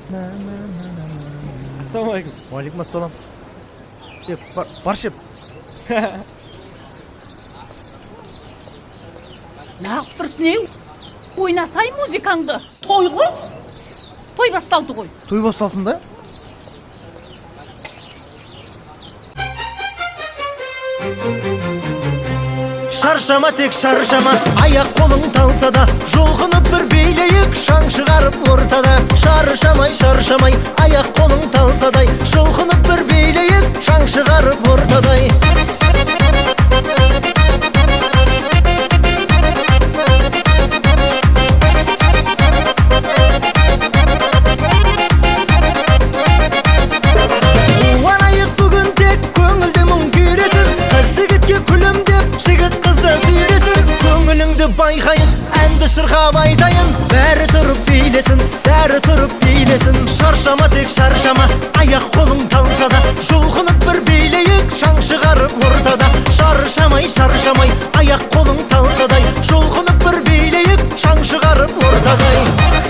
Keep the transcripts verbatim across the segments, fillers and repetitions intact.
Ассалаумағалейкум. Уалейкум ассалам. Е, бар, бар шеп. Нағып тұрсын еу. Ойнасай музыкаңды. Той ғой. Той басталды ғой. Той басталсын да? Шаршама тек шаршама, аяқ қолың талса да, жұлқынып бір билейік, шаң шығарып ортада. Шаршамай шаршамай, аяқ қолың талсадай, жұлқынып бір билейік, шаң шығарып ортадай. Қуанайық бүгін тек көңілді мұң күйресін, қыз жігітке күлімдеп, жігіт қызды сүйресін. Көңіліңді байқайын, әнді шырқап айтайын, бәрі тұрып билесін, бәрі тұрып билесін. Шаршама тек шаршама, аяқ қолың талса да, жұлқынып бір билейік, шаң шығарып ортада. Шаршамай шаршамай, аяқ қолың талсадай, жұлқынып бір билейік, шаң шығарып ортадай.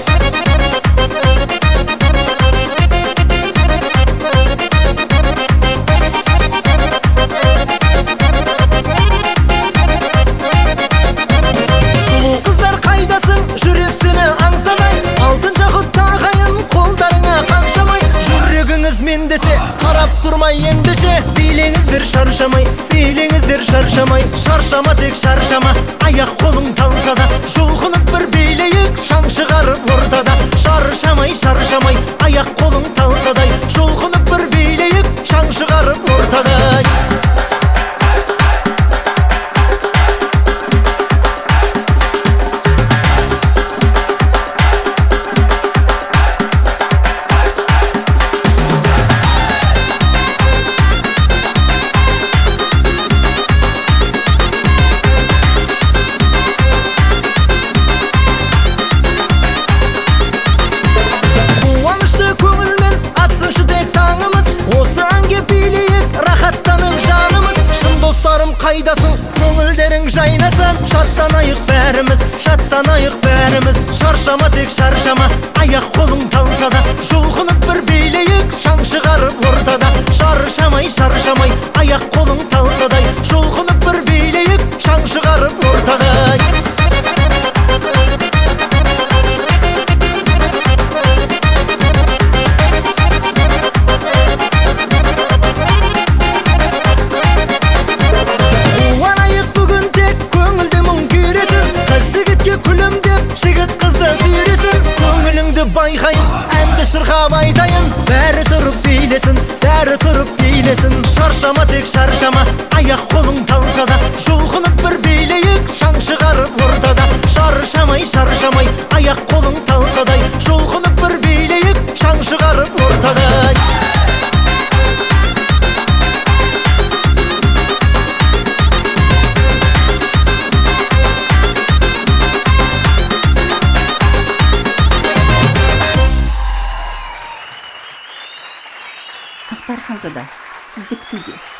Мен десе қарап тұрмай ендеше, билеңіздер шаршамай, билеңіздер шаршамай. Шаршама тек шаршама, аяқ қолың талса да, жұлқынып бір билейік, шаң шығарып ортада. Шаршамай шаршамай, аяқ қолың талсадай, жұлқынып бір билейік, шаң шығарып ортадай. Қайдасың, көңілдерің жайнасын, шаттанайық бәріміз, шаттанайық бәріміз. Шаршама тек шаршама, аяқ қолың талса да, жұлқынып бір билейік, шаң шығарып ортада. Шаршамай шаршамай, аяқ қолың талсадай, жұлқынып бір билейік, шаң шығарып ортадай. Жігіт қызды сүйресін, көңіліңді байқайын, әнді шырқап айтайын, бәрі тұрып билесін, бәрі тұрып билесін. Шаршама тек шаршама, аяқ қолың талса да, жұлқынып бір билейік, шаң шығарып ортада. Шаршамай шаршамай, аяқ қолың талсадай, жұлқынып бір билейік, шаң шығарып ортадай. Ақтар Ханзада, сізді күтуде.